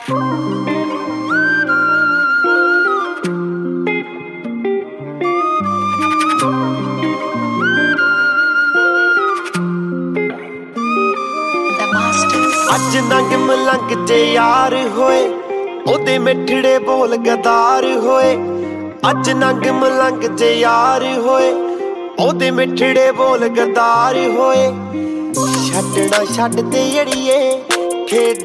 ਅੱਜ ਨੰਗ ਮਲੰਗ ਜੇ ਯਾਰ ਹੋਏ ਉਹਦੇ ਮਿੱਠੜੇ ਬੋਲ ਗਦਾਰ ਹੋਏ। ਅੱਜ ਨੰਗ ਮਲੰਗ ਜੇ ਯਾਰ ਹੋਏ ਉਹਦੇ ਮਿੱਠੜੇ ਬੋਲ ਗਦਾਰ ਹੋਏ। ਛੱਡਣਾ ਛੱਡ ਦੇ ਅੜੀਏ ਖੇਡ